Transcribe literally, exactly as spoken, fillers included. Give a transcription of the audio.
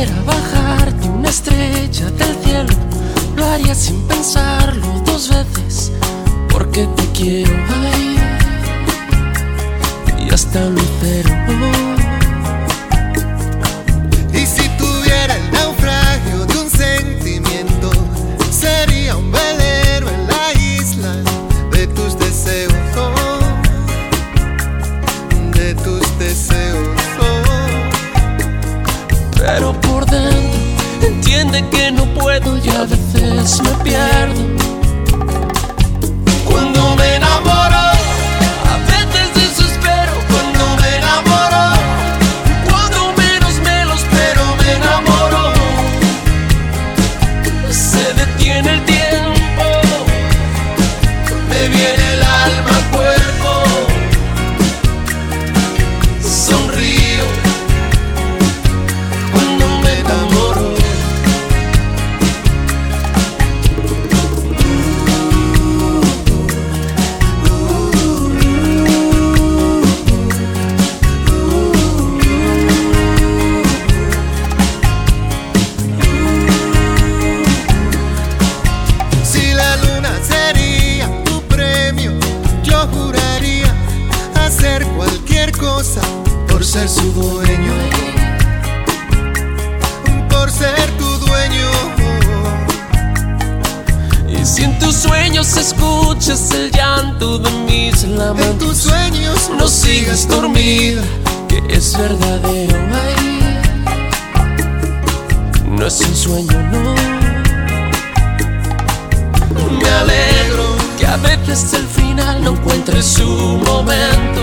pudiera bajarte una estrella del cielo, lo haría sin pensarlo dos veces, porque te quiero, ay, y hasta un lucero. Y si tuviera el naufragio de un sentimiento, sería un velero en la isla de tus deseos, oh, de tus deseos, oh. Pero por dentro entiende que no puedo y a veces me pierdo. Cuando me enamoro, a veces desespero. Cuando me enamoro, Cuando menos me lo espero me enamoro. Se detiene el tiempo, me viene el alma al cuerpo. Sonrío cuando me enamoro. Si la luna sería tu premio, yo juraría hacer cualquier cosa por ser su dueño, por ser tu dueño. y si en tus sueños escuchas el llanto de mis En lamentos, tus sueños no sigas dormida, que es verdadero, ay, no es un sueño, no. Me alegro que a veces el final no encuentre su momento.